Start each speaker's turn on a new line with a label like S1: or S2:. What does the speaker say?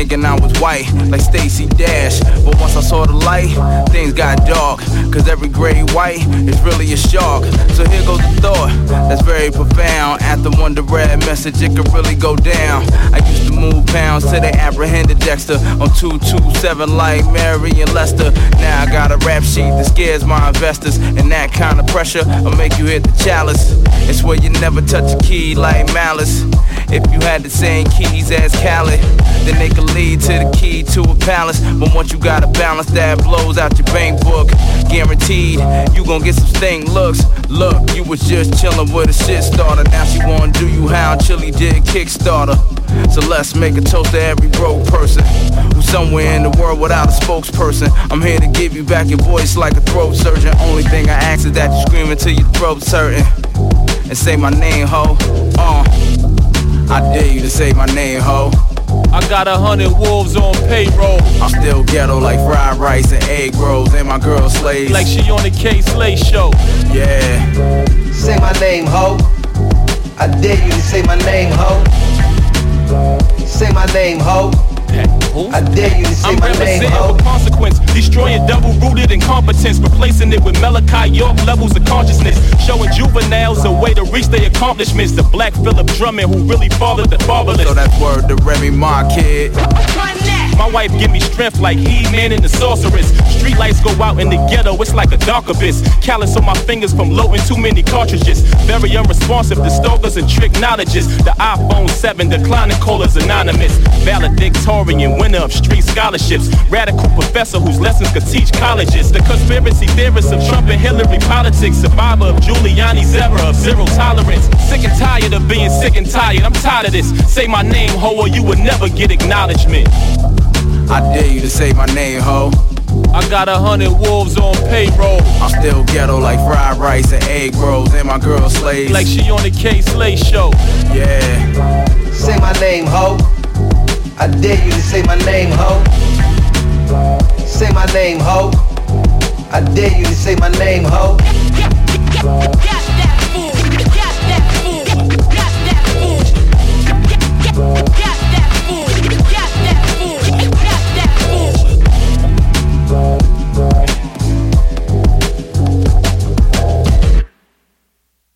S1: thinking I was white, like Stacey Dash. But once I saw the light, things got dark. Cause every gray white is really a shark. So here goes the thought, that's very profound. After one direct message, it could really go down. I used to move pounds till they apprehended Dexter on 227 like Mary and Lester. Now I got a rap sheet that scares my investors. And that kind of pressure will make you hit the chalice. It's where you never touch a key like Malice. If you had the same keys as Khaled, then they could lead to the key to a palace. But once you got a balance that blows out your bank book, guaranteed you gon' get some stink looks. Look, you was just chillin' with a shit starter. Now she wanna do you how Chili did Kickstarter. So let's make a toast to every broke person who's somewhere in the world without a spokesperson. I'm here to give you back your voice like a throat surgeon. Only thing I ask is that you scream until your throat's hurting. And say my name, ho. I dare you to say my name, ho.
S2: I got 100 wolves on payroll.
S1: I'm still ghetto like fried rice and egg rolls. And my girl slays
S2: like she on the K-Slay show.
S1: Yeah.
S3: Say my name, ho. I dare you to say my name, ho. Say my name, ho. I dare you to say my name, ho.
S2: With consequence, destroying double-rooted incompetence, replacing it with Malachi York levels of consciousness, showing juveniles a way to reach their accomplishments. The black Philip Drummond who really fathered the fatherless.
S1: So that's word to Remy Ma, kid.
S2: My wife give me strength like He-Man and the Sorceress. Street lights go out in the ghetto, it's like a dark abyss. Callous on my fingers from loading too many cartridges. Very unresponsive to stalkers and tricknologists. The iPhone 7 declining callers anonymous. Valedictorian, winner of street scholarships. Radical professor whose lessons could teach colleges. The conspiracy theorist of Trump and Hillary politics. Survivor of Giuliani's era of zero tolerance. Sick and tired of being sick and tired. I'm tired of this. Say my name, ho, or you will never get acknowledgement.
S1: I dare you to say my name, ho.
S2: I got 100 wolves on payroll.
S1: I'm still ghetto like fried rice and egg rolls. And my girl slays
S2: like she on the K-Slay show.
S1: Yeah.
S3: Say my name, ho. I dare you to say my name, ho. Say my name, ho. I dare you to say my name, ho.